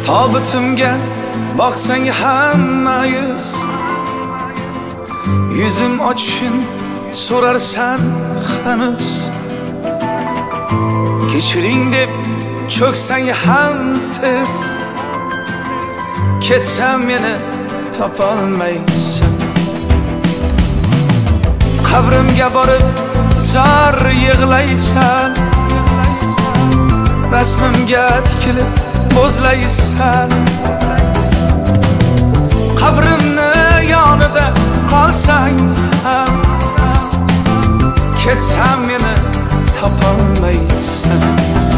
Tobutimga boqsang hamma yuzim ochishin so'rarsan hanuz. Kechiring deb cho'ksang ham tez, ketsam meni topolmaysan. Qabrimga borib zar yig'laysan, rasmimga tikilib bo'zlaysan. Qabrimni yonida qolsang ham, ketsam meni topolmaysan.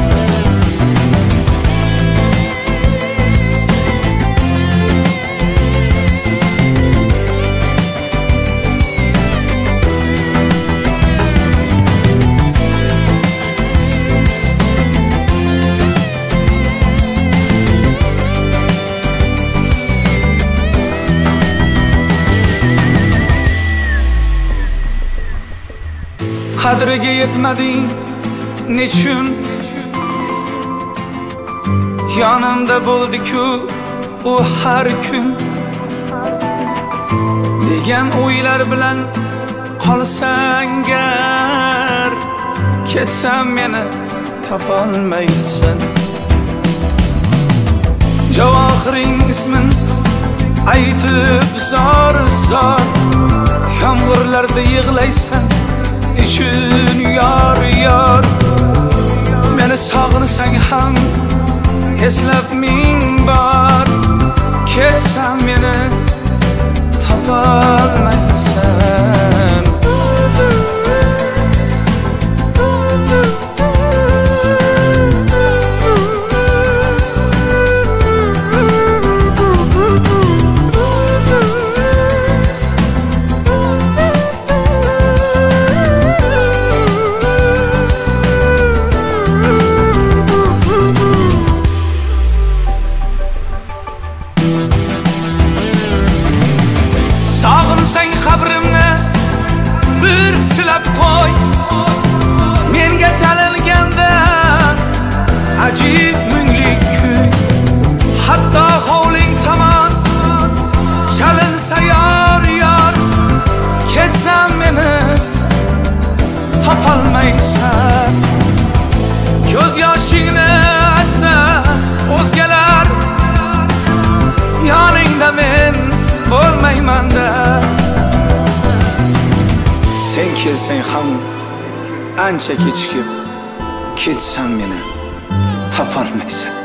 Qadriga yetmading nechun? Yonimda bo'ldi-ku u har kun. Degan o'ylar bilan qolsang gar, ketsam meni topolmaysan. Javohiring ismin aytib zor yomg'irlarda yig'laysan. Nechun yor meni sog'insang ham eslab ming bor, ketsam meni topolmaysan. Sog'insang qabrimni bir silab qo'y, menga chalinganda ajib mungli kuy. Hatto hovling tomon chalinsa yor, ketsam meni topolmaysan. Ko'z yoshingni atsa o'zgalar, yoningda men bo'lmayman-da. Sen kelsang ham ancha kechikib, ketsam meni topolmaysan.